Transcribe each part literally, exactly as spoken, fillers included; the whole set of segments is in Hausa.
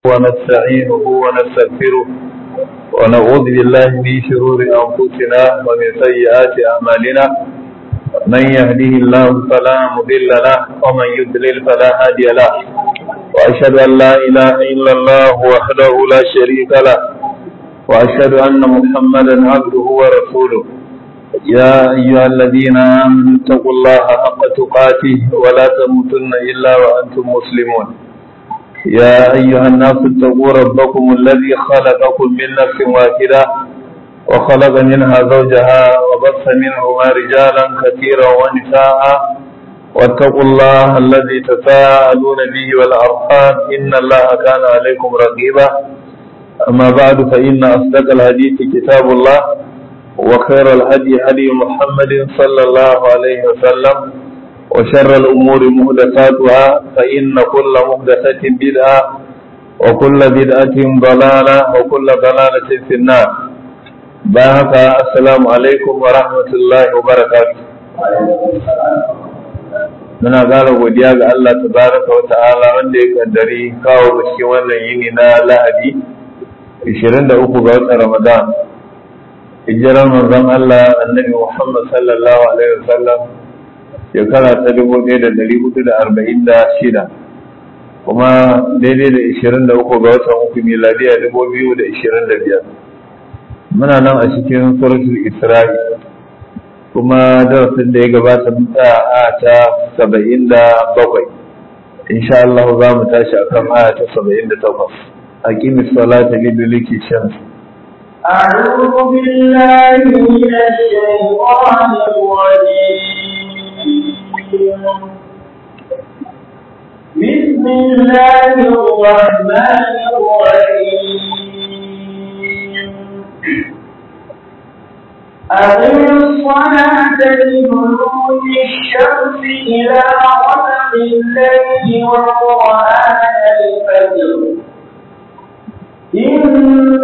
ونستعينه ونستغفره ونعوذ بالله من شرور أنفسنا ومن سيئات أعمالنا. من يهده الله فلا مضل له ومن يضلل فلا هادي له، وأشهد أن لا إله إلا الله وحده لا شريك له، وأشهد أن محمدا عبده ورسوله. يا أيها الذين آمنوا اتقوا الله حق تقاته ولا تموتن إلا وأنتم مسلمون. يا أيها الناس اتقوا ربكم الذي خلقكم من نفس واحدة وخلق منها زوجها وبث منهما رجالا كثيرا ونساء، واتقوا الله الذي تساءلون به والأرحام إن الله كان عليكم رقيبا. أما بعد، فإن أصدق الحديث كتاب الله، وخير الهدي هدي محمد صلى الله عليه وسلم، وشر الأمور محدثاتها فإن كل محدثة بدعة وكل بدعة ضلالة وكل ضلالة في النار. بارك السلام عليكم ورحمة الله وبركاته. muna ƙara godiya ga Allah tabaraka wa ta'ala wanda ya kaddari kawo cikin wannan yini na Lahadi ishirin da uku ga watan Ramadan, hijirar manzon Allah Annabi Muhammad sallallahu alaihi wasallam shekara ta dubu ɗaya da ɗari hudu da arba'in da shida, kuma daidai da ishirin da uku ga watan uku miladiya dubu biyu da ishirin da biyar. Muna nan a cikin suratul Isra'i, kuma darasin da ya gabata mun tsaya a ta saba'in da bakwai. Insha Allah za mu tashi akan aya ta saba'in da takwas. Aqimis salata liduluki shams. أعوذ بالله من الشيطان الرجيم. بسم الله الرحمن الرحيم. أقم الصلاة لدلوك الشمس إلى غسق الليل وقرآن الفجر إن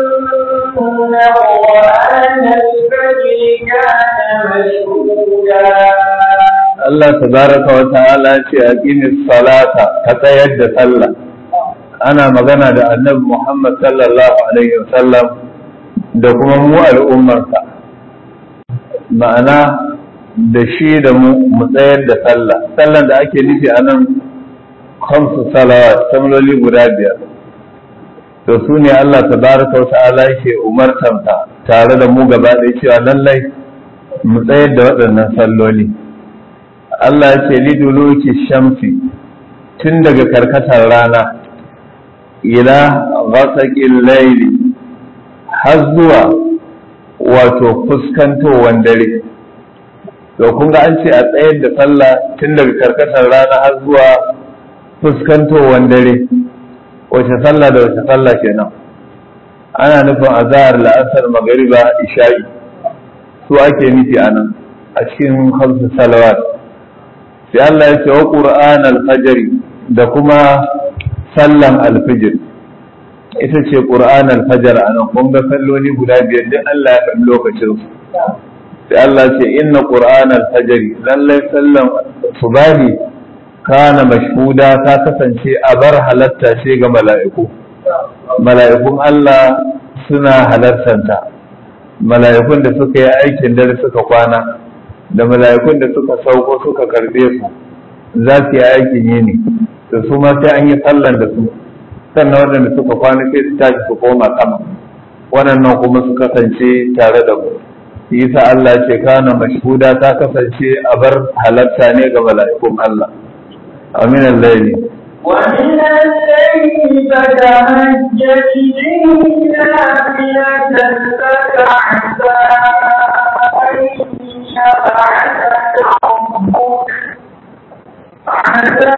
قرآن الفجر كان مشهودا. Allah tabaraka wa ta'ala ce aqimis salata, ka tsayar da sallah. Ana magana da Annabi Muhammad sallallahu alaihi wasallam da kuma mu al'ummarsa, ma'ana da shi da mu mu tsayar da sallah. Sallan da ake nufi a nan khamsu salawat, salloli guda biyar. To su ne Allah tabaraka wa ta'ala yake umartanta tare da mu gaba ɗaya cewa lallai mu tsayar da waɗannan salloli. Allah ya ce liduluki shamsi, tun daga karkatar rana ila ghasaqil layli har zuwa wato fuskantowar dare. To kun ga an ce a tsayar da sallah tun daga karkatar rana har zuwa fuskantowar dare. Wace sallah da wace sallah kenan? Ana nufin azhar, la'asar, magariba, isha'i, su ake nufi anan a cikin khamsu salawat. Sai Allah ya ce wa Qur'an al-fajr, da kuma sallan al-fajr. Ita ce Qur'an al-fajr anan, kun ga salloli guda biyar din Allah ya faɗi lokacin su. Sai Allah ya ce inna Qur'an al-fajr, lallai sallan subahi kana mashhuda, ta kasance a bar halatta ce ga mala'iku. Mala'ikun Allah suna halartanta, mala'ikun da suka yi aikin dare suka kwana, da mala'ikun da suka sauko suka karbe su za su yi aikin yini, da su ma sai an yi sallan da su, sannan waɗanda suka kwana sai su tashi su koma sama, waɗannan kuma su kasance tare da mu. Isa Allah ce kana mashhuda, ta kasance a bar halatta ne ga mala'ikun Allah. Amin al-layli ومن الليل فتهجد به نافلة لك عسى أن يبعثك ربك عسى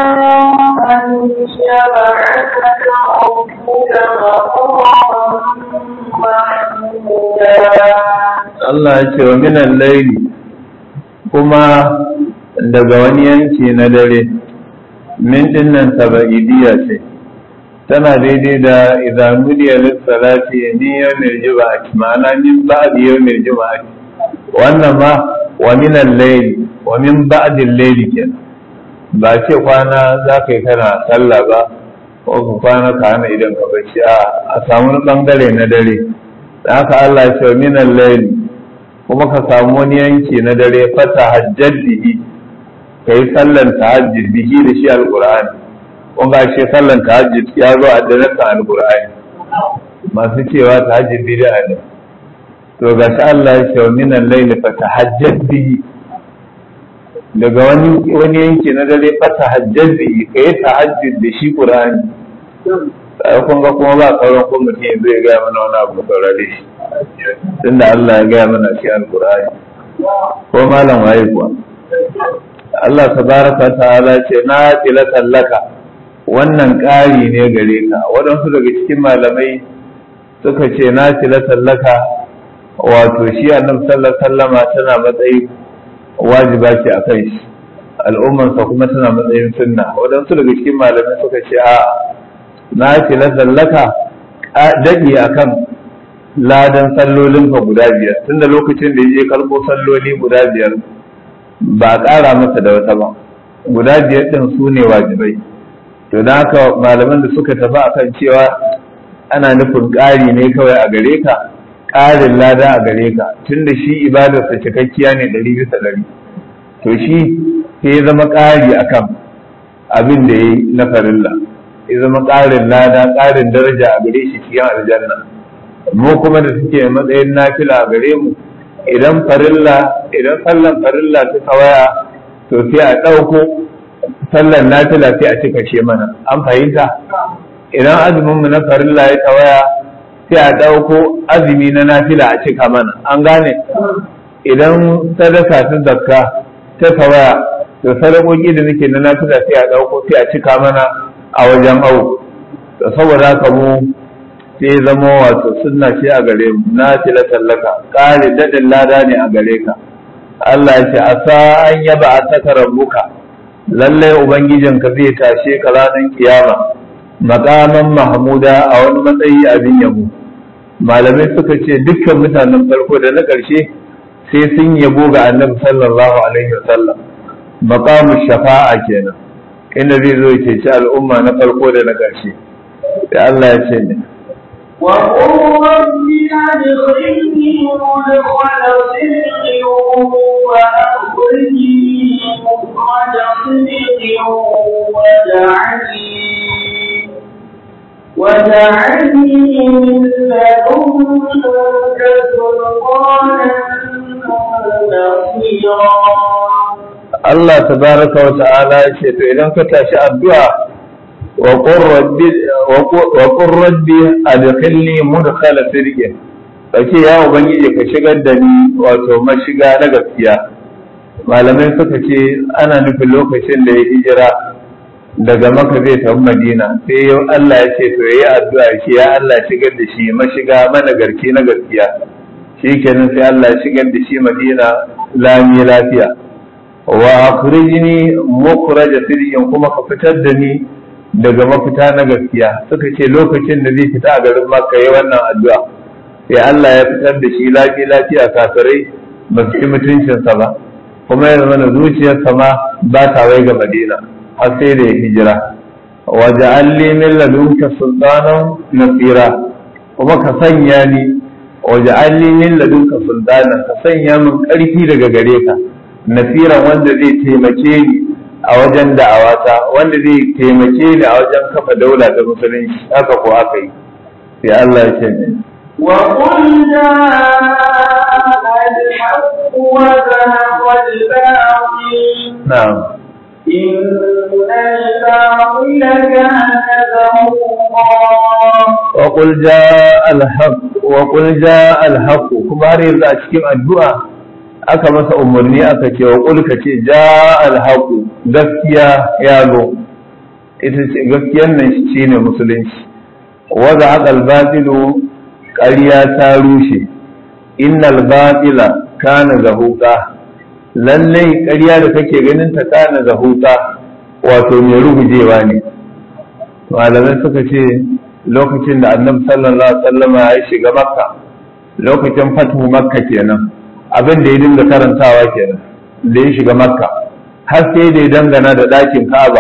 أن يبعثك ربك مقاما محمودا. Allah ya ce wa min al-layli, kuma daga wani yanki na dare. Min dinnan taba'idiyya ce, tana daidai da idan nudiya lissalati ni yawmil juma'ati, ma'ana min ba'di yawmil juma'ati. Wannan ma wa min al-layli, wa min ba'di al-layli kenan. Ba ce kwana za ka yi kana sallah ba, ko ka kwana ka hana idan ka bacci a samu wani bangare na dare da haka Allah ya ce min al-layl kuma ka samu wani yanki na dare fata hajjad bihi kai sallan tahajjud bihi da shi alqur'ani kun ga shi sallan tahajjud ya zo a daren alqur'ani masu cewa tahajjud bid'a ne to ga shi Allah ya ce min al-layl fata hajjad bihi daga wani wani yanki na dare fata hajjad bihi kai tahajjud da shi qur'ani sai kun ga kuma ba sauran ko mutum zai ga mana wani abu saurare shi tunda Allah ya ga mana shi alqur'ani ko malam waye kuwa Allah tabaraka ta'ala ce na tilatan laka wannan ƙari ne gare ka waɗansu daga cikin malamai suka ce na tilatan laka wato shi annabi sallallahu alaihi wasallama tana matsayin wajiba ce a kai shi al'ummarsa kuma tana matsayin sunna waɗansu daga cikin malamai suka ce a na tilatan laka daɗi akan ladan sallolinka guda biyar tunda lokacin da ya je karɓo salloli guda biyar ba a ƙara masa da wata ba guda biyar ɗin su ne wajibai to da haka malaman da suka tafi akan cewa ana nufin ƙari ne kawai a gare ka ƙarin lada a gare ka tunda shi ibadarsa cikakkiya ne ɗari bisa ɗari to shi sai ya zama ƙari akan abin da ya yi na farilla ya zama ƙarin lada ƙarin daraja a gare shi cikin aljanna mu kuma da suke matsayin nafila a gare mu idan farilla idan sallan farilla ta tawaya to sai a ɗauko sallan nafila sai a cika ce mana an fahimta idan azumin mu na farilla ya tawaya sai a ɗauko azumi na nafila a cika mana an gane idan sadaka ta zakka ta tawaya to sadakoki da nake na nafila sai a ɗauko sai a cika mana a wajen au saboda haka mu sai zama wato sunna ce a gare mu na tilatan laka ƙari daɗin lada ne a gare ka Allah ya ce asa an yaba a saka rabbuka lallai ubangijinka zai tashe ka ranar kiyama maqaman mahmuda a wani matsayi abin yabo malamai suka ce dukkan mutanen farko da na ƙarshe sai sun yabo ga annabi sallallahu alaihi wasallam maqamu shafa'a kenan inda zai zo ya ceci al'umma na farko da na ƙarshe da Allah ya ce ne وقل رب أدخلني مدخل صدق وأخرجني مخرج صدق واجعلني واجعلني من لدنك سلطانا نصيرا Allah tabaraka wa ta'ala ya ce to idan ka tashi addu'a wa qur rabbi wa qur rabbi adkhilni mudkhala sirqin kace ya ubangiji ka shigar da ni wato mashiga na gaskiya malamai suka ce ana nufin lokacin da ya hijira daga Makka zai tafi Madina sai Allah ya ce to yayi addu'a shi ya Allah shigar da shi mashiga mana garki na gaskiya shikenan sai Allah ya shigar da shi Madina lami lafiya wa akhrijni mukhraj sirrin kuma ka fitar da ni daga mafita na gaskiya suka ce lokacin da zai fita a garin Makka yayin wannan addu'a sai Allah ya fitar da shi lafiya lafiya kafirai ba su ci mutuncinsa ba kuma ya zama zuciyarsa ma ba ta wai ga Madina har sai da ya hijira wa ja'alni min ladunka sultanan nasira kuma ka sanya ni wa ja'alni min ladunka sultanan ka sanya min karfi daga gare ka nasiran wanda zai taimake ni a wajen da'awata wanda zai taimake ni a wajen kafa daula ta musulunci haka ko aka yi sai Allah ya ce ne وقل جاء الحق وذهب الباطل na'am إن الباطل كان زهوقا وقل جاء الحق وقل جاء الحق kuma har yanzu a cikin addu'a aka masa umarni aka ce wa qul ka ce jaa al-haqu gaskiya ya zo ita ce gaskiyar nan shine musulunci wa zaqa al-batilu ƙarya ta rushe innal batila kana zahuqa lallai ƙarya da kake ganin ta kana zahuqa wato mai rugujewa ne malamai suka ce lokacin da annabi sallallahu alaihi wasallam ya shiga makka lokacin fatu makka kenan abin da ya dinga karantawa kenan da ya shiga makka har sai da ya dangana da ɗakin ka'aba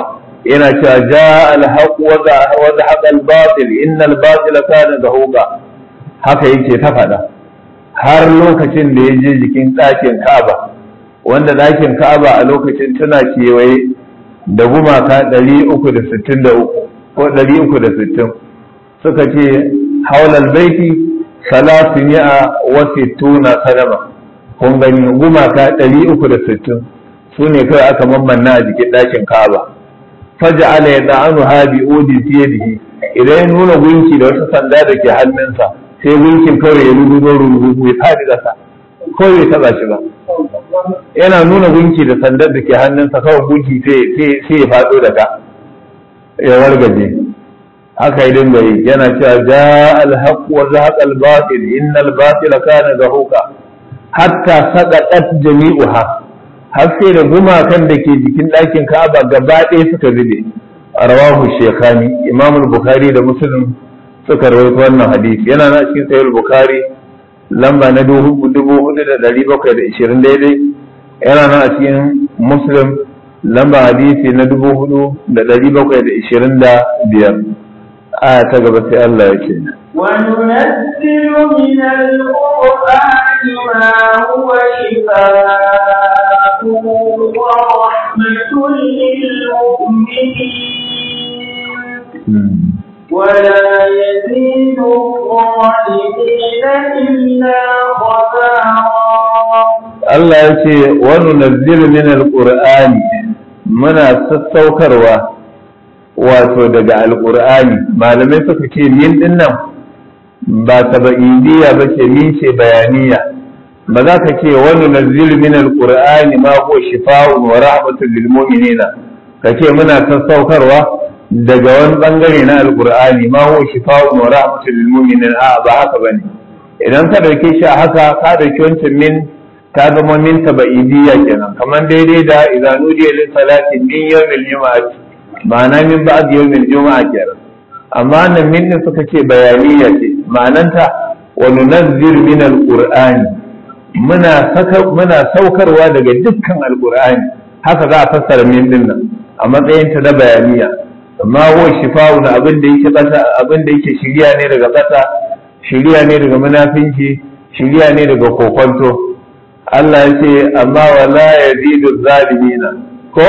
yana cewa ja al-haq wa zahaqa al-batil inna al-batila kana zahuqa, haka yake ta faɗa har lokacin da ya je jikin ɗakin Ka'aba, wanda ɗakin Ka'aba a lokacin tana kewaye da gumaka ɗari uku da sittin da uku ko ɗari uku da sittin, suka ce haulal baiti salatu mi'a wa sittuna sanama. Kun gani gumaka ɗari uku da sittin su ne kawai aka mammanna a jikin ɗakin Ka'aba. Faja'ala yad'anu ha bi udi fi yadihi, idan ya nuna gunki da wata sanda da ke hannunsa sai gunkin kawai ya rubuto rubutu ya fadi ƙasa kawai bai taba shi ba. Yana nuna gunki da sandar da ke hannunsa kawai gunki sai ya faɗo daga ya wargaje. Haka yi dinga yi yana cewa ja al-haq wa zahaqa al-batil inna al-batila kana zahuqa hatta saqatat jami'uha, har sai da gumakan da ke jikin ɗakin Ka'aba gaba ɗaya suka zube. Rawahu Shaykhani, Imam al-Bukhari da Muslim suka rawaito wannan hadisi. Yana na cikin Sahih al-Bukhari lamba na dubu hudu da ɗari bakwai da ishirin daidai, yana na cikin Muslim lamba hadisi na dubu hudu da ɗari bakwai da ishirin da biyar. Aya ta gaba sai Allah ya ce وننزل من القرآن ما هو شفاء ورحمة للمؤمنين ولا يزيد الظالمين إلا خسارا. الله يقول وننزل من القرآن منا سسوكروا wato daga alƙur'ani. Malamai suka ce min din nan ba tabaidiyya ba ce, min ce bayaniya. Ba za ka ce wani nazil min alƙur'ani ma ko shifa'un wa rahmatul lil mu'minina, ka ce muna sassaukarwa daga wani bangare na alƙur'ani ma ko shifa'un wa rahmatul lil mu'minina. A ba haka bane. Idan ka dauke shi a haka ka dauki wancan min ta zama min tabaidiyya kenan, kamar daidai da idan nudiya lil salati min yawmil jumu'ati, ma'ana min ba'd yawmil juma'a kenan. Amma nan min din suka ce bayaniya ce, ma'ananta wa nunazzir min alqur'ani, muna saka muna saukarwa daga dukkan alqur'ani. Haka za a fassara min din nan a matsayin ta na bayaniya. Amma wa shifa'un abin da yake bata, abin da yake shiriya ne daga bata, shiriya ne daga munafinci, shiriya ne daga kokonto. Allah ya ce amma wala yazidu zalimina ko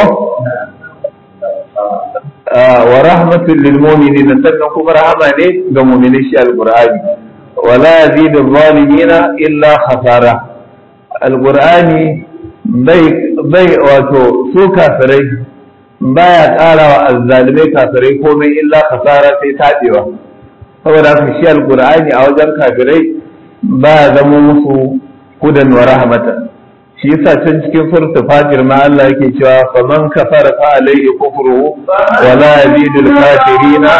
wa rahmatul lil mu'minina, sannan kuma rahama ne ga mu'minin shi alqur'ani. Wala yazidu zalimina illa khasara. Alqur'ani bai bai wato su kafirai baya ƙara wa azzalimai kafirai komai illa khasara, sai tabewa. Saboda haka shi alqur'ani a wajen kafirai baya zama musu hudan wa rahmatan. Shi yasa can cikin suratul Fatir ma Allah yake cewa faman kafara fa alayhi kufruhu wa la yazidul kafirina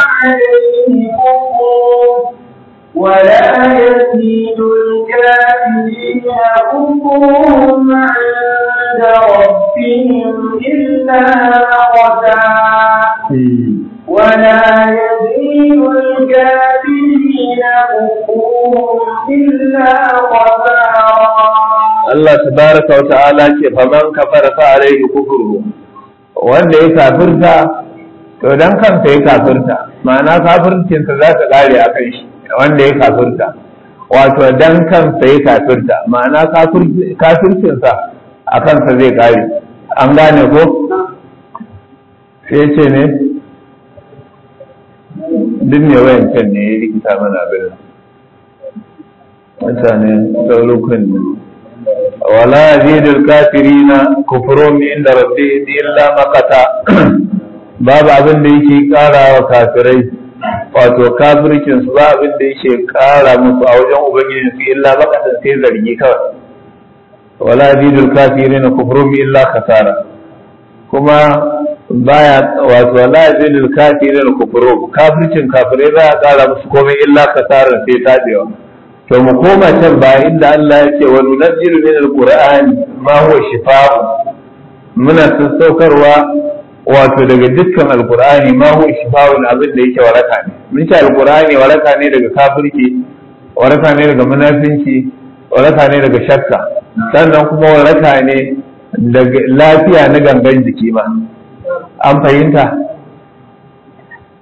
wa la yazidul kafirina kufruhum 'inda rabbihim illa qada wa la yazidul kafirina kufruhum illa qada. Allah tabaraka wa ta'ala ce faman kafara fa alayhi kufruhu, wanda ya kafirta to dan kansa ya kafirta, ma'ana kafircin sa za ta kare akan shi. Wanda ya kafirta wato dan kansa ya kafirta, ma'ana kafircin sa akan sa zai kare. An gane ko? Sai ce ne duk ne wayancan ne ya rikita mana abin mutane saurukan ne. ولا يزيد الكافرين كفرهم عند ربهم إلا مقتا. باب abin da yake ƙara wa kafirai wato kafircin su ba abin da yake ƙara musu a wajen ubangijin su illa maqatan sai zargi kawai. wala yazidul kafirin kufruhum illa khasara. Kuma baya wato wala yazidul kafirin kufruhum, kafircin kafirai ba ya ƙara musu komai illa khasara sai tabewa. To mu koma can ba inda Allah ya ce wa nunazzilu min alqur'ani ma huwa shifaa'un, muna sassaukarwa wato daga dukkan alqur'ani ma huwa shifaa'un, abin da yake waraka ne. Mun ce alqur'ani waraka ne daga kafirci, waraka ne daga munafinci, waraka ne daga shakka, sannan kuma waraka ne daga lafiya na gangan jiki ma. An fahimta?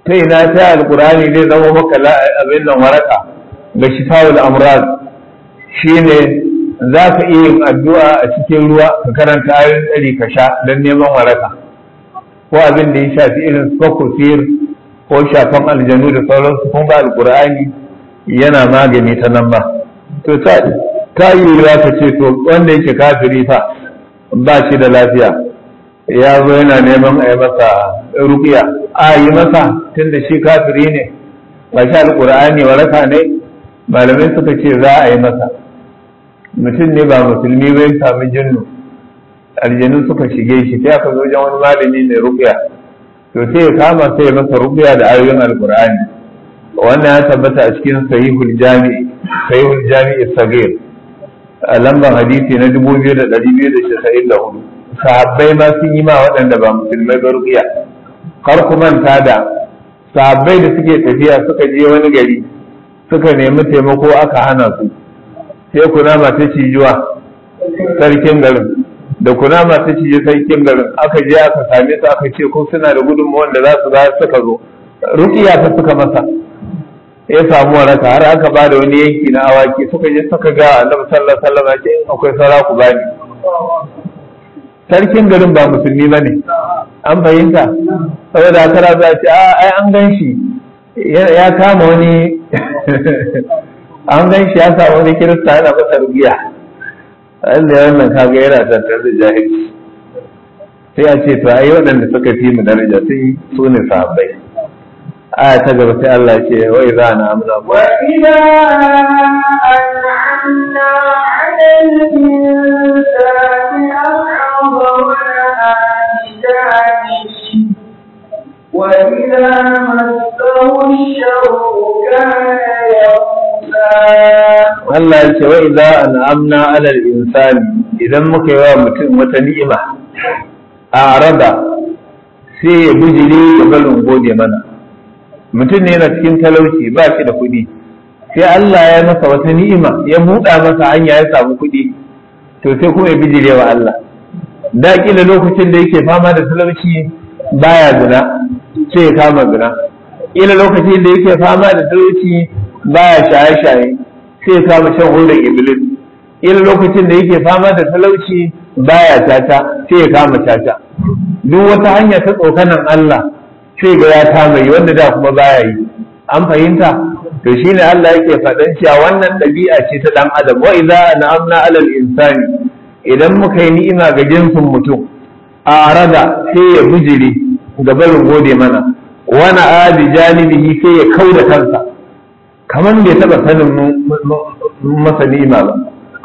ta ina ta alkur'ani zai zama maka abin nan waraka ga shifa'ul amrad shine za ka iya yin addu'a a cikin ruwa ka karanta ayoyin tsari ka sha don neman waraka ko abin da ya shafi irin kusir ko shafan aljanu da sauransu kun ba alkur'ani yana magani ta nan ba to ta yi ruwa ka ce to wanda yake kafiri fa ba shi da lafiya ya zo yana neman a yi masa rukiya a yi masa tun da shi kafiri ne ba shi alkur'ani waraka ne malamai suka ce za a yi masa mutum ne ba musulmi bai sami jinnu aljanu suka shige shi sai aka zo wajen wani malami mai rukiya to sai ya kama sai ya masa rukiya da ayoyin alkur'ani wannan ya tabbata a cikin sahihul jami'i sahihul jami'i sagir a lambar hadisi na dubu biyu da ɗari biyu da casa'in da hudu sahabbai ma sun yi ma waɗanda ba musulmai ba rukiya kar ku manta da sahabbai da suke tafiya suka je wani gari suka nemi taimako aka hana su sai kunama ta cijuwa sarkin garin da kunama ta cije sarkin garin aka je aka same su aka ce ko suna da gudunmawar da za su za suka zo rukiya ta suka masa ya samu waraka har aka ba da wani yanki na awaki suka je suka ga annabi sallallahu alaihi wasallam ce akwai sara ku bani sarkin garin ba musulmi bane an fahimta saboda haka za ce a ai an gan shi ya kama wani an gan shi ya sa wani kirista yana masa rugiya Allah ya wannan kaga yana tattar da jahilci sai a ce to ai waɗanda suka fi mu daraja sun su ne sahabbai aya ta gaba sai Allah ya ce wa idza na amna wa idza an'amna 'ala al-insani a'rada wa ajtani wa idza massahu ash-sharru kana ya'usa Allah ya ce wa idza an'amna 'ala al-insani idan muka yi wa mutum wata ni'ima a'rada sai ya bijire ya balin gode mana mutum ne yana cikin talauci ba shi da kuɗi sai Allah ya masa wata ni'ima ya buɗa masa hanya ya samu kuɗi to sai kuma ya bijire wa Allah da kila lokacin da yake fama da talauci baya zina sai ya kama zina kila lokacin da yake fama da talauci baya shaye-shaye sai ya kama shan hulɗar iblis kila lokacin da yake fama da talauci baya tata sai ya kama tata duk wata hanya ta tsokanan Allah sai ga ya kama yi wanda da kuma baya yi an fahimta to shine Allah yake faɗan cewa wannan ɗabi'a ce ta ɗan adam wa idza na'amna 'alal insani idan muka yi ni'ima ga jinsin mutum a arada sai ya bijire ga barin gode mana wani adi janibihi sai ya kauda kansa kamar bai taɓa sanin masa ni'ima ba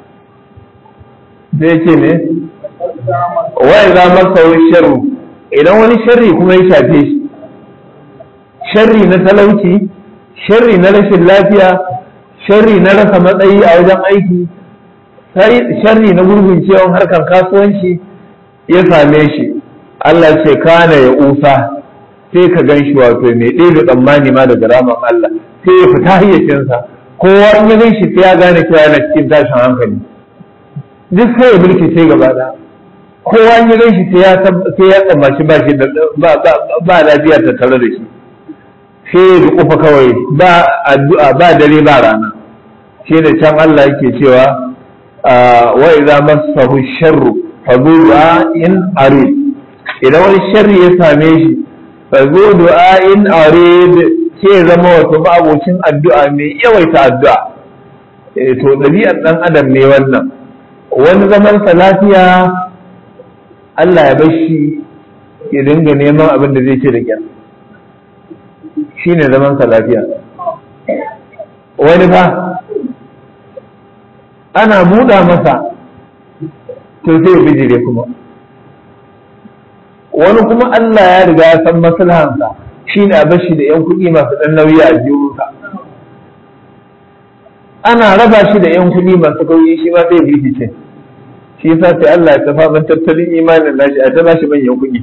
sai ce ne wa idza masahu sharru idan wani sharri kuma ya shafe shi sharri na talauci sharri na rashin lafiya sharri na rasa matsayi a wajen aiki sharri na gurguncewan harkar kasuwanci ya same shi Allah ce kana ya usa sai ka gan shi wato mai ɗaya tsammani ma daga ramin Allah sai ya fita hayyacinsa kowa in ya gan shi sai ya gane cewa yana cikin tashin hankali duk sai ya mulki sai gaba da kowa in ya gan shi sai ya tsammaci ba shi ba lafiya ta tare da shi sai da kufa kawai ba addu'a ba dare ba rana shi da can Allah yake cewa wa idza massahu sharru fa du'a in arid idan wani sharri ya same shi fa du'a in arid ke zama wato abocin addu'a mai yawaita addu'a eh to dabi'ar dan adam ne wannan wani zaman sa lafiya Allah ya bar shi ya dinga neman abin da zai ce da kyar shi ne zamansa lafiya wani ba ana buɗa masa to sai bijire kuma wani kuma Allah ya riga ya san maslahansa shi ne a bashi da 'yan kuɗi masu ɗan nauyi a jiyunsa ana raba shi da 'yan kuɗi masu kauyi shi ma sai bibice shi yasa sai Allah ya tafa man tattalin imanin nashi a ta bashi manyan kuɗi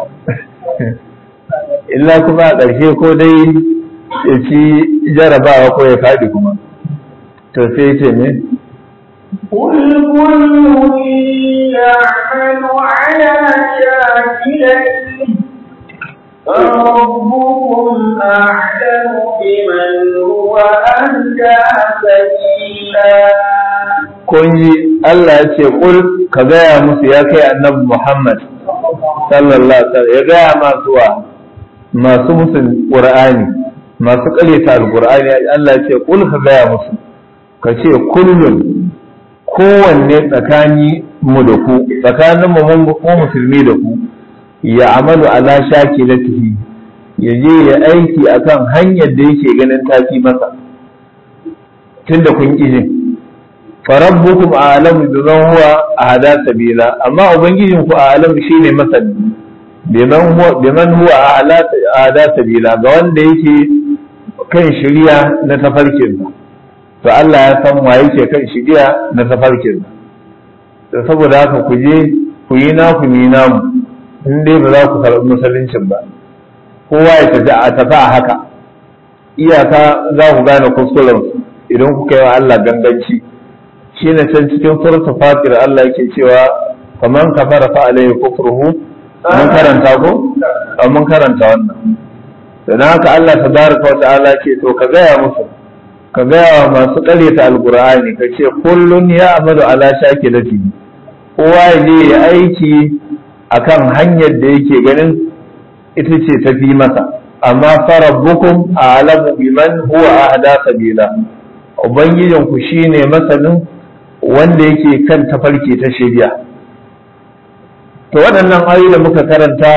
illa kuma a ƙarshe ko dai ya ci jarabawa ko ya faɗi kuma to sai ce ne قل كل يعمل على شاكلته ربكم أعلم بمن هو أهدى سبيلا. kun yi Allah ya ce kul ka gaya musu ya kai annabi Muhammad sallallahu alaihi wasallam ya gaya masu wa masu musun Qur'ani masu ƙaryata alqur'ani Allah ya ce kul ka gaya musu ka ce kullun kowanne tsakani mu da ku tsakanin mu mun ko musulmi da ku ya amalu ala shakilatihi ya je ya aiki akan hanyar da yake ganin tafi masa tunda kun kijin farabbukum a'lamu biman huwa ahda sabila amma ubangijin ku a'lamu shine masani biman huwa biman huwa ahda sabila ga wanda yake kan shiriya na tafarkin to Allah ya san wa yake kan shiriya na tafarkin to saboda haka ku je ku yi naku ni namu in dai ba za ku karɓi musuluncin ba kowa ya tafi a tafi a haka iyaka za ku gane kuskuren idan kuka yi wa Allah ganganci shi ne can cikin suratul fatir Allah yake cewa faman kafara fa alayhi kufruhu mun karanta ko mun karanta wannan dan haka Allah tabaraka wa ta'ala ce to ka gaya musu ka gaya wa masu ƙaryata alqur'ani ka ce kullun ya amalu ala shakilati kowa ya je ya aiki akan hanyar da yake ganin ita ce tafi masa amma farabbukum a'lamu biman huwa ahda sabila ubangijinku shine masanin wanda yake kan tafarki ta shari'a to waɗannan ayoyi da muka karanta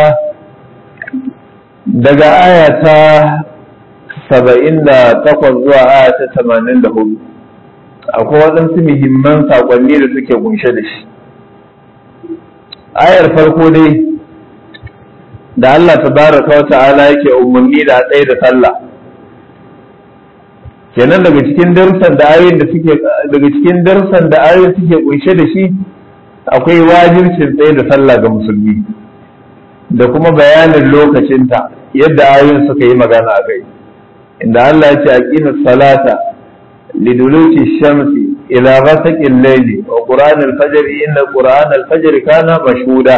daga aya ta saba'in da takwas zuwa aya ta tamanin da hudu akwai waɗansu muhimman saƙonni da suke kunshe da shi ayar farko dai da Allah tabaraka wa ta'ala yake umarni da tsaye da sallah kenan daga cikin darussan da ayoyin da suke daga cikin darussan da ayoyin suke kunshe da shi akwai wajibcin tsaye da sallah ga musulmi da kuma bayanin lokacinta yadda ayoyin suka yi magana a kai inda Allah ya ce aqimus salata liduluki shamsi ila ghasaqil layli wa qur'an al-fajr inna qur'an al-fajr kana mashhuda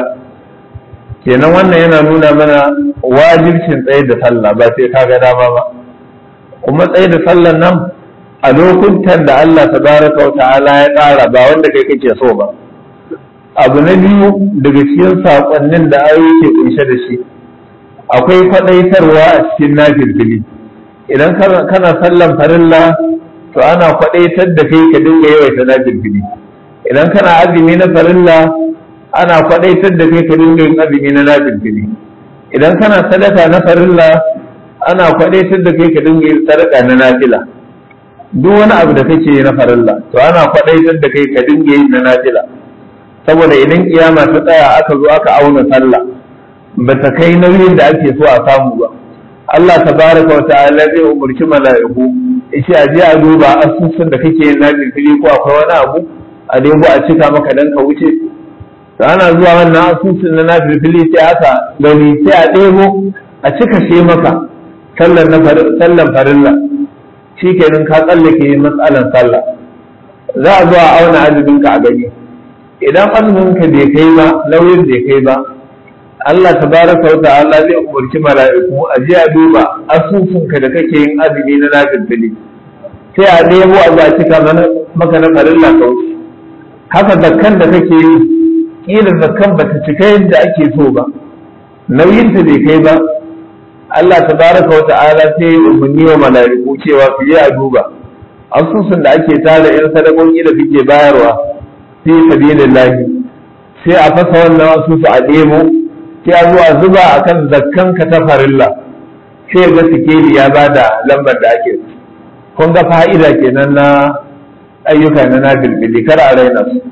kenan wannan yana nuna mana wajibcin tsaye da sallah ba sai ka ga dama ba kuma tsaye da sallan nan a lokutan da Allah tabaraka wa ta'ala ya tsara ba wanda kai kake so ba abu na biyu daga cikin sakonnin da ayoyi ke kunshe da shi akwai kwadaitarwa a cikin nafilfili idan kana sallan farilla to ana kwadaitar da kai ka dinga yawaita nafilfili idan kana azumi na farilla ana kwadaitar da kai ka dinga yin azumi na nafilfili idan kana sadaka na farilla ana kwadaitar da kai ka dinga yin sadaka na nafila duk wani abu da kake yi na farilla to ana kwadaitar da kai ka dinga yin na nafila saboda idan kiyama ta tsaya aka zo aka auna sallah ba ta kai nauyin da ake so a samu ba Allah tabaraka wa ta'ala zai umurci mala'iku yace a je a duba asusun da kake yin nafili ko akwai wani abu a debo a cika maka dan ka wuce to ana zuwa wannan asusun na nafili sai aka gani sai a debo a cika shi maka sallar na sallar farilla shikenan ka tsallake matsalan sallah za a zo a auna azumin ka a gani idan azumin ka bai kai ba nauyin bai kai ba Allah tabaraka wa ta'ala zai umarci mala'iku a je a duba asusun ka da kake yin azumi na nafili sai a nemo a za cika maka na farilla ka wuce haka zakkan da kake yi kila zakkan bata cika yadda ake so ba nauyin ta bai kai ba Allah tabaraka wa ta'ala sai ya umarni wa mala'iku cewa su je a duba asusun da ake tara yan sadakoki da suke bayarwa fi sabilillahi sai a fasa wannan asusu a demo sai a zo a zuba akan zakkan ka ta farilla sai ga sikeli ya bada lambar da ake kun ga fa'ida kenan na ayyuka na nafilfili kar a raina su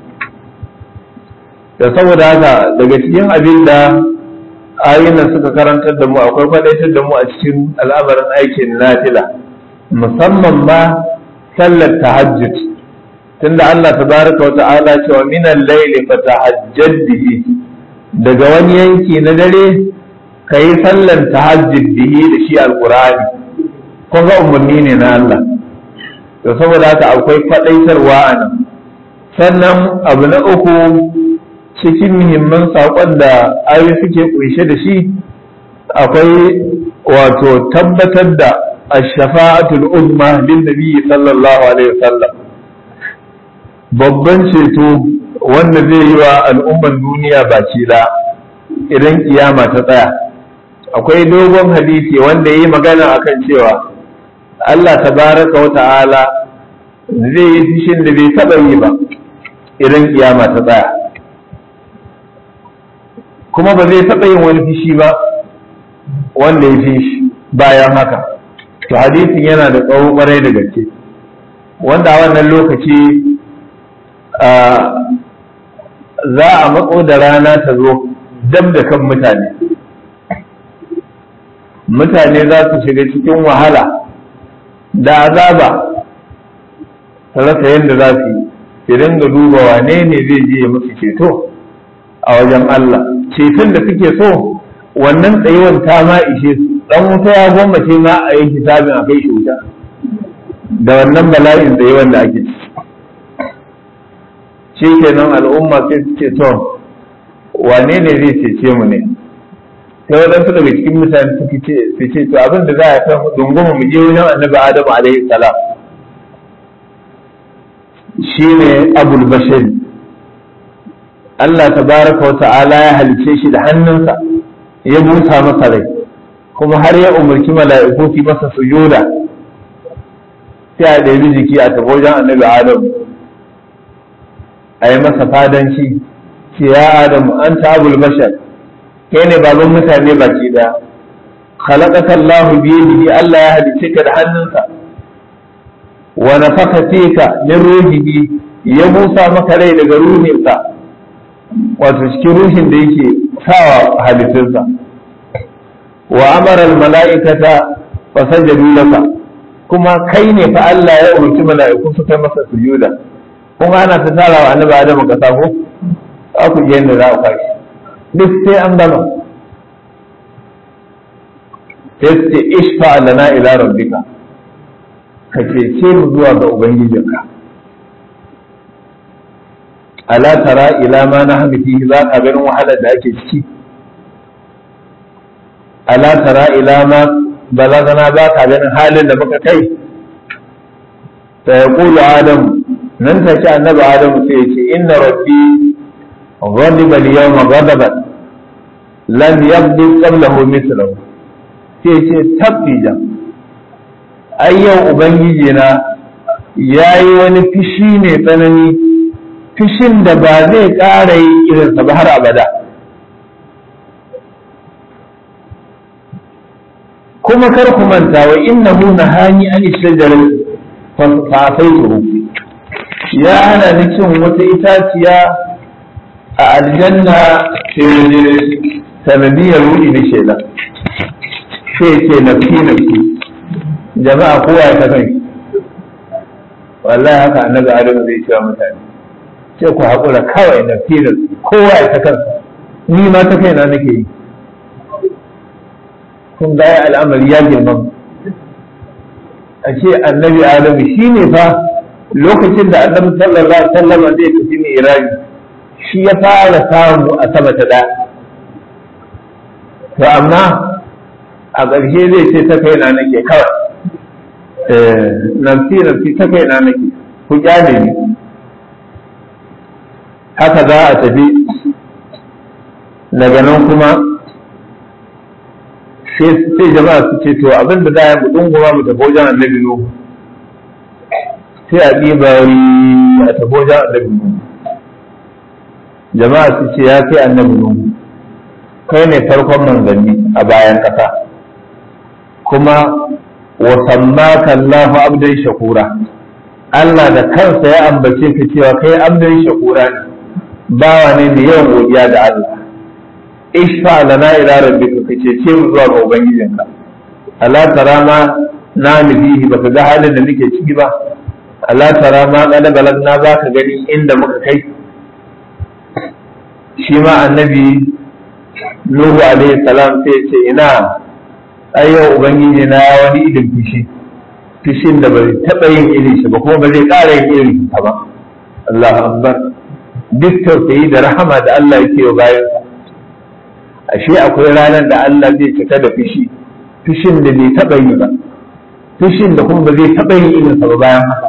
da saboda haka daga cikin abin da ayyukan suka karantar da mu akwai kwadaitar da mu a cikin al'amarin aikin nafila musamman ma sallar tahajjud tunda Allah tabaraka wa ta'ala cewa minal layli fatahajjad bihi daga wani yanki na dare kai sallar tahajjud bihi da shi alqur'ani kun ga umarni ne na Allah to saboda haka akwai kwadaitarwa a nan sannan abu na uku cikin muhimman saƙon da ayoyi suke kunshe da shi akwai wato tabbatar da ash-shafa'atul uzma lin nabi sallallahu alaihi wasallam, babban ceto wanda zai yi wa al'umman duniya baki da idan kiyama ta tsaya. Akwai dogon hadisi wanda yayi magana akan cewa Allah tabaraka wa ta'ala zai yi fishin da bai taba yi ba idan kiyama ta tsaya, kuma ba zai taba yin wani fishi ba wanda ya fi shi bayan haka. To hadisin yana da tsawo kwarai da gaske, wanda a wannan lokaci za a matso da rana ta zo dab da kan mutane mutane za su shiga cikin wahala da azaba, ta rasa yadda za su yi, su dinga duba wane ne zai je ya musu ceto a wajen Allah. Ceton da suke so wannan tsayuwan ta ma ishe su, dan wuta ya gwammace ma a yi hisabin a kai shi wuta da wannan bala'in tsayuwan da ake ci. Shi kenan al'umma sai su ce to wane ne zai cece mu ne? Sai waɗansu daga cikin mutane suke ce su ce to abin da za a kan dunguma mu je wajen annabi Adamu alaihi salam, shine abul bashir. Allah tabaraka wa ta'ala ya halice shi da hannunsa, ya busa masa rai, kuma har ya umarci mala'iku su masa sujuda. Sai a ɗebi jiki a tafi wajen annabi Adamu a yi masa fadanci, ce ya Adamu an ta abul bashar, kai ne baban mutane baki daya, khalaqaka Allahu bi yadihi, Allah ya halice ka da hannunsa, wa nafaka fika min ruhihi, ya busa maka rai daga ruhinsa, wato cikin ruhin da yake sawa halittunsa, wa amara al mala'ikata fa sajadu laka, kuma kai ne fa Allah ya umarci mala'iku su kai masa sujuda. Kuma ana ta tara wa annabi Adamu kasa ko za ku je inda za ku kai duk sai an gama. Sai ce ishfa lana ila rabbika, ka cece mu zuwa ga ubangijinka. Ala tara ila ma nahnu fihi, za ka ganin wahalar da ake ciki. Ala tara ila ma balagana, za ka ganin halin da muka kai. Fa yaqulu Adamu, nan take annabi Adamu sai ya ce inna rabbi ghadiba al-yawma ghadaban lam yaghdib qablahu mithlahu. Sai ce tabbija, ai yau ubangiji na yayi wani fishi ne tsanani, fishin da ba zai ƙara yi irinsa ba har abada. Kuma kar ku manta wa innahu nahani an shajarati fa fa'aytuhu, ya hana ni cin wata itaciya a aljanna sai sanadiyar wuri na shela. Sai ce nafsi nafsi, jama'a kowa ya kai, wallahi haka annabi Adamu zai cewa mutane, sai ku haƙura kawai nafsi nafsi, kowa ya kansa, ni ma ta kaina nake yi. Kun ga al'amari ya girma, a ce annabi Adamu shi ne fa lokacin da annabi sallallahu alaihi wasallam zai tafi mi'raji, shi ya fara samu a sama ta ɗaya. To amma a ƙarshe zai ce ta kaina nake kawai, nafsi nafsi ta kaina nake, ku kyale ni. Haka za a tafi, daga nan kuma sai jama'a su ce to abin da za a yi dunguma mu tafi wajen annabi Nuhu, sai a ɗiba a tafi wajen annabi Nuhu. Jama'a su ce ya kai annabi Nuhu, kai ne farkon manzanni a bayan ƙasa, kuma wa sammaka Allahu abdan shakura, Allah da kansa ya ambace ka cewa kai abdan shakura ne, bawa ne mai yawan godiya da Allah. Ishfa lana ila rabbika, ka cece mu zuwa ga ubangijinka. Ala tara ma na nufihi, baka ga halin da muke ciki ba. Ala tara ma qad balagna, za ka gani inda muka kai. Shi ma annabi Nuhu alaihi salam sai ce ina ayyau ubangiji na wani idin fishi, fishin da bai taɓa yin irin shi ba, kuma ba zai ƙara yin irin shi ba. Allahu akbar. Duk tausayi da rahama da Allah yake wa bayansa, ashe akwai ranar da Allah zai cika da fushi, fushin da bai taɓa yi ba, fushin da kuma ba zai taɓa yi irinsa ba bayan haka.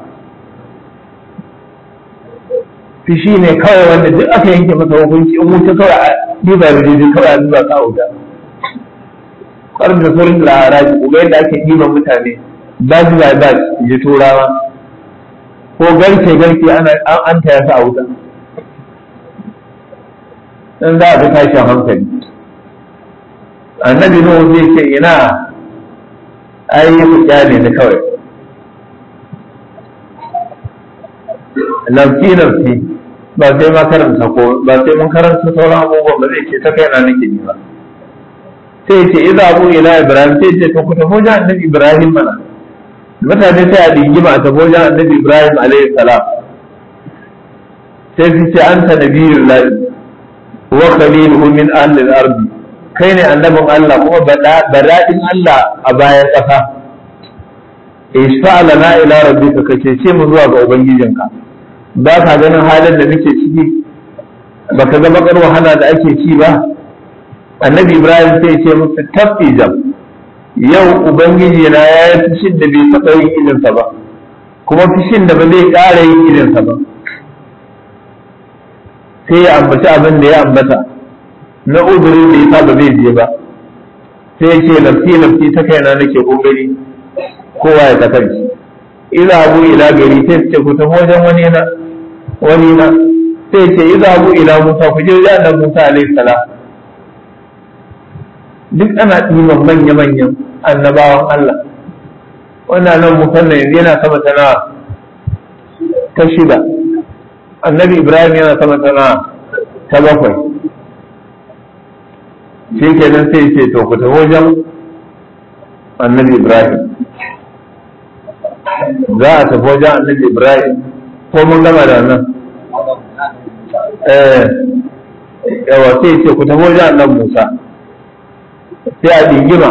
Fushi ne kawai wanda duk aka yanke masa hukunci in wuce kawai a ɗiba da daidai kawai a zuba ka wuta. Kwarin da saurin da haraji ko yadda ake ɗiban mutane batch by batch ji turawa ko garke garke ana an taya su a wuta. In za a ga tashin hankali. Annabi Nuhu zai ce ina ai ku kyale ni kawai. Nafsi nafsi ba sai ma karanta ko ba sai mun karanta sauran abubuwan ba zai ce ta kai na nake ni ba. Sai ce idza abu ila Ibrahim sai ce to ku tafi wajen Annabi Ibrahim mana. Mutane sai a dingima a tafi wajen Annabi Ibrahim alaihi salam. Sai su ce anta nabiyullahi wa khaliluhu min ahli al-ard. Kai ne annabin Allah kuma badadin Allah a bayan ƙasa. Ishfa lana ila rabbika kace ce mu zuwa ga ubangijinka. Ba ka ganin halin da muke ciki, ba ka ga bakar wahala da ake ci ba. Annabi Ibrahim sai ce musu tafi jam, yau ubangiji na ya yi fishin da bai taɓa yin irinsa ba, kuma fishin da ba zai ƙara yin irinsa ba. Sai ya ambaci abin da ya ambata na uzurin da ya sa ba zai je ba. Sai ya ce nafsi nafsi ta kaina nake ƙoƙari kowa ya kasance. Ila abu ila gari sai ce ku tafi wajen wani na wani na sai ce ila abu ila Musa ku je wajen annabi Musa alaihi salam. Duk ana ɗiban manya manyan annabawan Allah. Wannan nan Musa ne yana sama ta nawa ta shida. Annabi Ibrahim yana sama ta nawa ta bakwai. Shi kenan sai ce to ku tafi wajen annabi Ibrahim. Za a tafi wajen annabi Ibrahim ko mun gama da nan eh yawa sai ce ku tafi wajen annabi Musa sai a dingima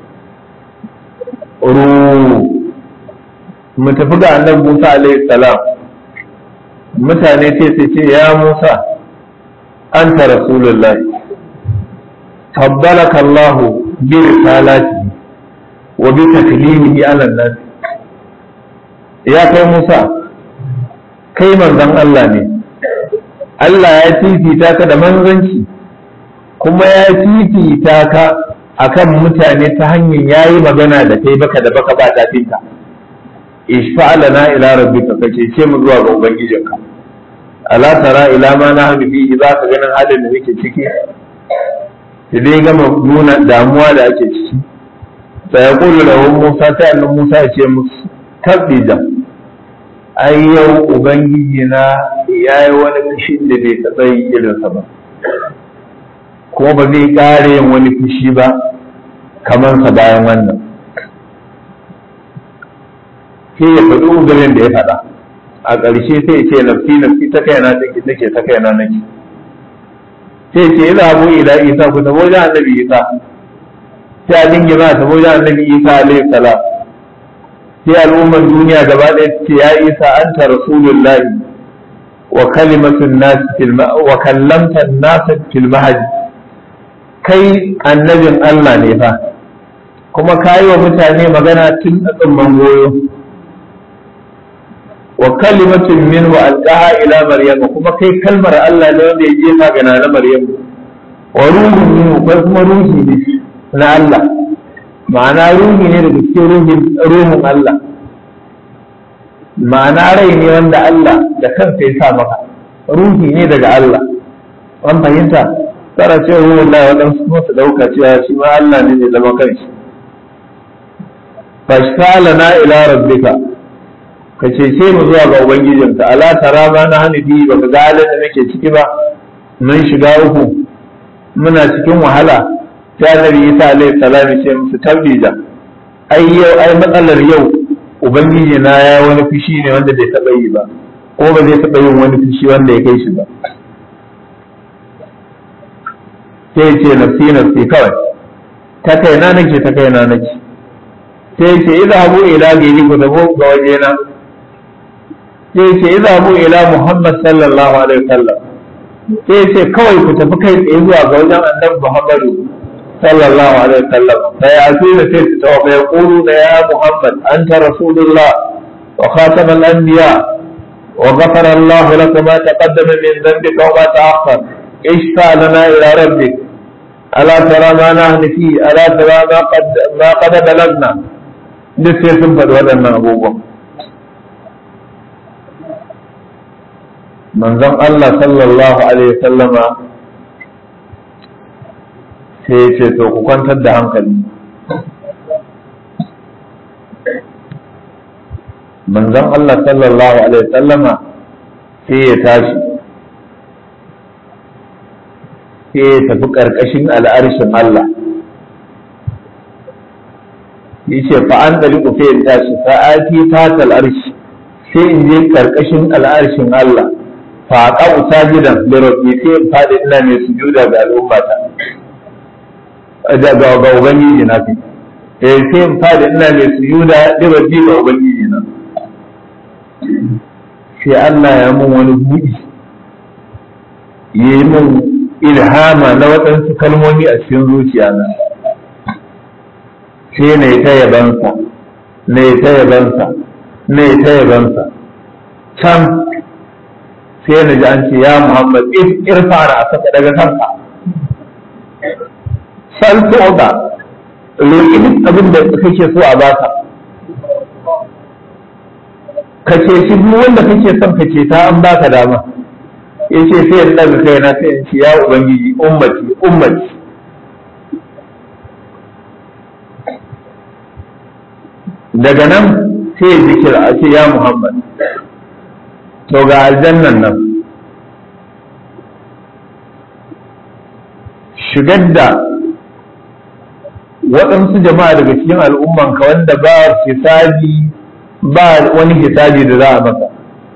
ru mu tafi ga annabi Musa alaihi salam. Mutane sai su ce ya Musa anta rasulullahi fadalaka Allah bi risalatihi wa bi taklimihi ala an-nas. Ya kai Musa, kai manzon Allah ne, Allah ya fifita ka da manzanci, kuma ya fifita ka akan mutane ta hanyar yayi magana da kai baka da baka ba tafinta. Ishfa lana ila rabbika kace ce mu zuwa ga ubangijinka. Ala tara ila ma na hadu fihi za ka ganin halin da muke ciki. Sai dai gama nuna damuwa da ake ciki. Sai ya kullu lahu Musa sai annabi Musa ya ce musu tabbida ai yau ubangiji na ya yi wani fushin da bai taɓa yin irinsa ba, kuma ba zai ƙara yin wani fushi ba kamansa bayan wannan. Sai ya faɗi uzurin da ya faɗa a ƙarshe sai ya ce nafsi nafsi ta kaina nake ta kaina nake. Sai ce ina abu ila Isa ku tabo wajen annabi Isa. Sai a dingima ta wajen annabi Isa alaihi salam. Sai al'ummar duniya gaba ɗaya ce ya Isa anta rasulullahi wa kalimatun nas fil wa kallamta an-nas fil mahd. Kai annabin Allah ne fa, kuma kayi wa mutane magana tun a tsumman goyo. Wa kalimatun minhu alqaha ila maryam, kuma kai kalmar Allah ne wanda ya jefa ga na maryam. Wa ruhun minhu, kai kuma ruhi ne na Allah, ma'ana ruhi ne daga cikin ruhin ruhin Allah, ma'ana rai ne wanda Allah da kansa ya sa maka, ruhi ne daga Allah. An fahimta? Tsara ce ruhun Allah waɗansu kuma su ɗauka cewa shi ma Allah ne mai zama kanshi. Fashkala na ila rabbika, ka cece mu zuwa ga ubangijinka. Ala tara ma na hanifi, baka ga halin da nake ciki ba, mun shiga uku, muna cikin wahala. Sai annabi Isa alaihi salam ya ce musu tabbija ai yau ai matsalar yau ubangiji na ya wani fushi ne wanda bai taɓa yi ba, ko ba zai taɓa yin wani fushi wanda ya kai shi ba. Sai ce nafsi nafsi kawai, ta kaina nake ta kaina nake. Sai ce idhabu ila gairi ku tabo ga wajena. Sai ce idhabu ila Muhammad sallallahu alaihi wasallam sai ce kawai ku tafi kai tsaye zuwa ga wajen annabi Muhammadu sallallahu alaihi wasallam fa ya tuna sai su tawo fa yaqulu da ya Muhammad anta rasulullah wa khatamal anbiya wa ghafara Allah laka ma taqaddama min dhanbika wa ma ta'akhkhar ishfa lana ila rabbik ala tara ma nahnu fi ala tara ma qad ma qad balagna duk sai sun faɗi waɗannan abubuwan manzon Allah sallallahu alaihi sallama sai ya ce to ku kwantar da hankali manzon Allah sallallahu alaihi sallama sai ya tashi sai ya tafi ƙarƙashin al'arshin Allah ya ce fa an ɗari ku sai ya tashi fa'ati ta al'arshi sai in je ƙarƙashin al'arshin Allah faƙa usajidan da rabbi sai in faɗi ina mai sujuda ga al'ummata da ga ga ubangiji na fi eh sai in faɗi ina mai sujuda da rabbi ga ubangiji na sai Allah ya mun wani buɗi yayi mun ilhama na waɗansu kalmomi a cikin zuciya na sai na yi ta yabansa na yi ta yabansa na yi ta yabansa can sai na ji an ce ya Muhammad irfa na saka daga kanka sal tu'da roƙi duk abin da kake so a baka kace shi duk wanda kake son kace ta an baka dama yace sai in daga kaina sai in ce ya ubangiji ummati ummati daga nan sai ya zikira a ce ya Muhammad to ga aljannan nan shigar da waɗansu jama'a daga cikin al'ummanka wanda ba hisabi ba wani hisabi da za a maka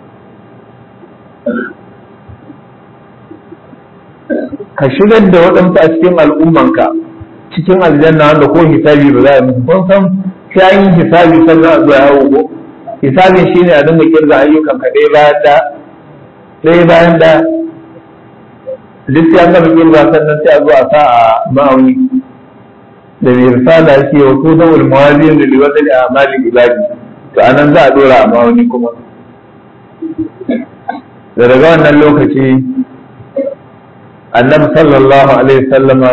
ka shigar da waɗansu a cikin al'ummanka cikin aljanna wanda ko hisabi ba za a musu kun san sai an yi hisabi sannan a zuwa yawo ko hisabin shi ne a dinga kirga ayyukan ka ɗaya bayan da ɗaya bayan da duk sai an gama kirga sannan sai a zo a sa a ma'auni da mai risala shi wa ko dawul mawazin da liwazin a amalin ibadi to anan za a dora a ma'auni kuma da daga wannan lokaci annabi sallallahu alaihi sallama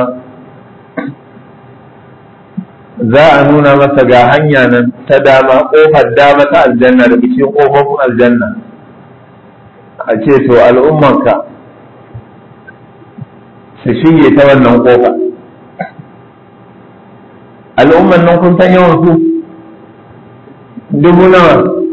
za a nuna masa ga hanya nan ta dama ƙofar dama ta aljanna da cikin ƙofofin aljanna a ce to al'ummarka su shige ta wannan ƙofa al'ummar nan kun san yawan su dubu nawa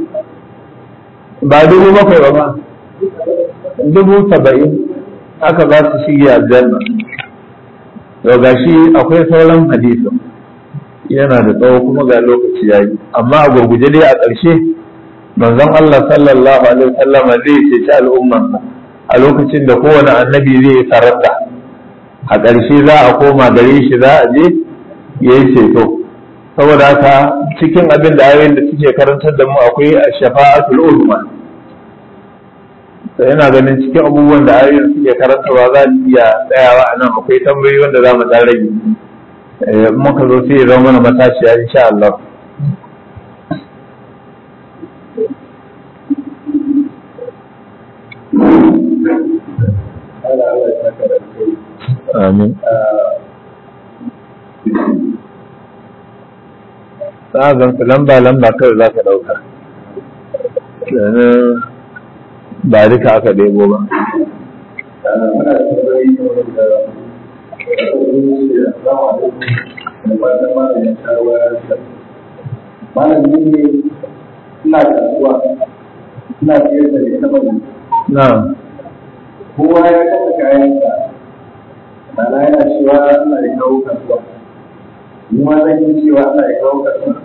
ba dubu bakwai ba ba dubu saba'in aka ba su shige aljanna to gashi akwai sauran hadisin yana da tsawo kuma ga lokaci yayi amma a gurguje dai a ƙarshe manzon Allah sallallahu alaihi wasallam zai ceci al'umman a lokacin da kowane annabi zai sarrafa a ƙarshe za a koma gare shi za a je yayi ceto saboda haka cikin abin da ayoyin da suke karantar da mu akwai shafa'atul uzma sai ina ganin cikin abubuwan da ayoyin suke karantarwa za mu iya tsayawa a nan akwai tambayoyi wanda za mu dan rage muka zo sai ya zama mana matashiya insha Allah. Amin. Sa'azan su lamba lamba kawai za ka ɗauka. Ba duka aka ɗebo ba. malamin ne ina kasuwa ina siyar da ita bane na kowa ya kasa kayansa mana yana cewa ina da kawo kasuwa ni ma zan yi cewa ina da kawo kasuwa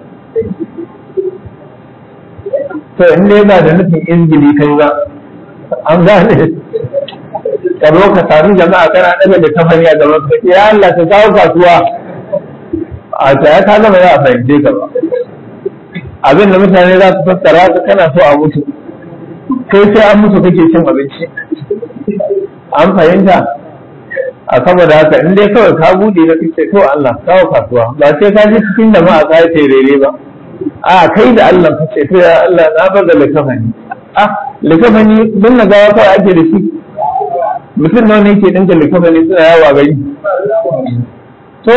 to in dai ba da nufin izgili kai ba an gane ka zo ka sami jama'a kana ɗaga da kafani a gaban ka ya Allah ka kawo kasuwa a ta ya ka zama za a fahimce ka ba abin da mutane za su fassara ka kana so a mutu kai sai an mutu kake cin abinci an fahimta a saboda haka in dai kawai ka bude na kace to Allah kawo kasuwa ba sai ka ji cikin da ma a kai rere ba a kai da Allah ka ce to ya Allah na bar da likafani ah likafani don na gawa kawai ake da shi mutum nawa ne ke dinka likafani suna yawa gari to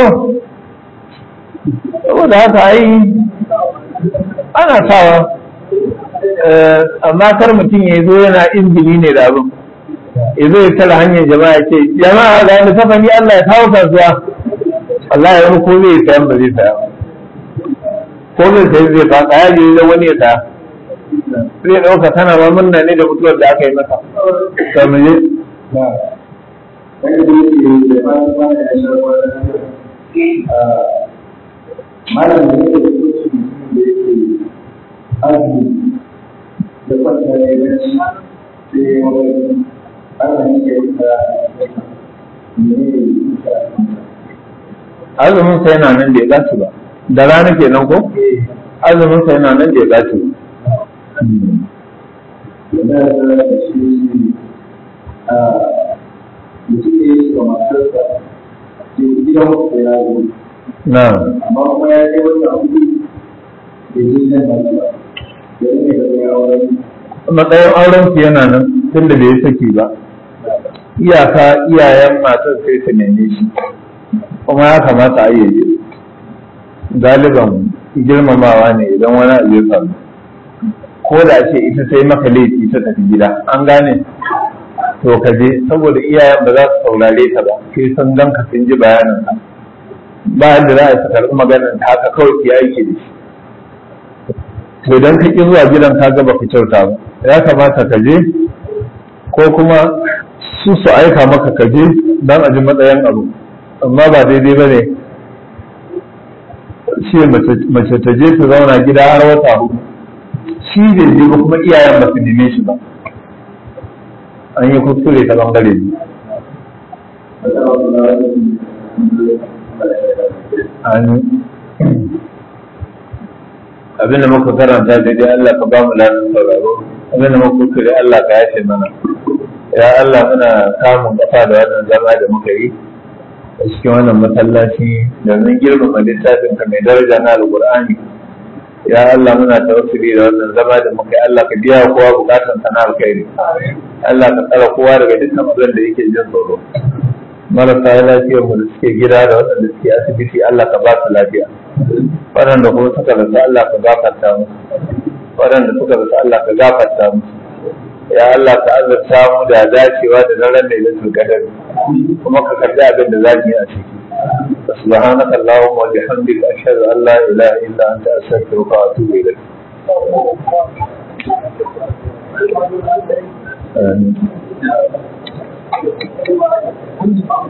saboda haka ai ana sawa amma kar mutum ya zo yana injini ne da abin ya zo ya tara hanyar jama'a ce jama'a ga likafani Allah ya kawo kasuwa Allah ya wani ko zai sayan ba zai saya ko zai sayi zai fasa ya je da wani ya saya zai ɗauka tana ma murna ne da mutuwar da aka yi masa ta mu je malam ne da kuci da yake azumi da kwanta ne da shi sai wani azumi ke wuta azumin sa yana nan da ya gaci ba da rana kenan ko azumin sa yana nan da ya gaci yana da shi a mutum ne ya shiga matarsa ke gidan wasu ya yi na amma kuma ya kai wata hudu da yi nan ba ba da yi da ya auren matsayin auren su yana nan tun da bai saki ba iyaka iyayen matar sai su neme shi kuma ya kamata a yi galiban girmamawa ne idan wani abu ya faru ko da ce ita sai maka laifi ta tafi gida an gane to ka je saboda iyayen ba za su saurare ta ba sai sun ganka sun ji bayanin ka ba yadda za a su karɓi maganar ta haka kawai ki aiki da shi to idan ka ƙi zuwa gidan ka ga baka kyauta ba ya kamata ka je ko kuma su su aika maka ka je don a ji matsayin abu amma ba daidai ba ne shi mace ta je ta zauna gida har wata hudu shi bai je ba kuma iyayen ba su neme shi ba an yi kuskure ta bangare ne abinda muka karanta daidai Allah ka ba mu lafiya sauraro abinda muka kuskure Allah ka yace mana ya Allah muna samun kafa da wannan zama da muka yi a cikin wannan masallaci domin girmama littafin ka mai daraja na alqur'ani ya Allah muna tawassuli da wannan zama da muka yi Allah ka biya kowa bukatun sa na alkhairi Allah ka tsara kowa daga dukkan abin da yake jin tsoro marasa lafiyar mu da suke gida da waɗanda suke asibiti Allah ka ba su lafiya waɗanda kuma suka rasu Allah ka gafarta musu waɗanda suka rasu Allah ka gafarta musu ya Allah ka azurta mu da dacewa da daren da ya kadar kuma ka karbi abin da za yi a ciki subhanaka allahumma wa bihamdika ashhadu an la ilaha illa anta astaghfiruka wa atubu ilayk Amin.